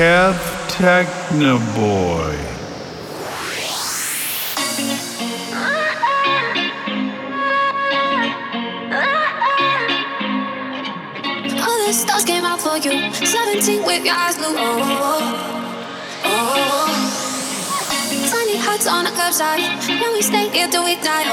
Kev Technoboy. All the stars came out for you. 17 with your eyes blue. Tiny huts on the curbside. When we stay here till we die.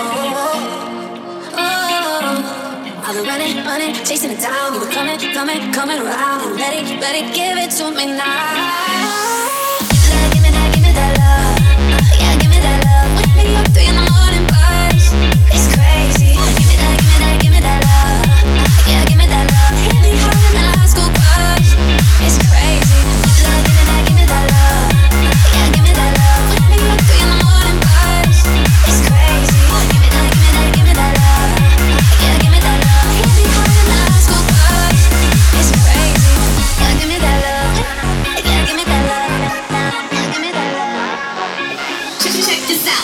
I've been running, chasing it down. You were coming around. And ready, give it to me now. Give me that love. Yeah, give me that love. Wake me up 3 in the morning, buzz. It's crazy. Give me that love. Yeah, give me that love. Hit me hard in the high school bus. It's crazy. Give me that love. Yeah, give me that love. Wake me up 3 in the morning, buzz. It's crazy. Give me that love. Yeah, give me that love. Hit me hard in the high school bus. It's crazy. Yeah, give me that love. Yeah, give me that love. Yeah, give me that love. Check this out.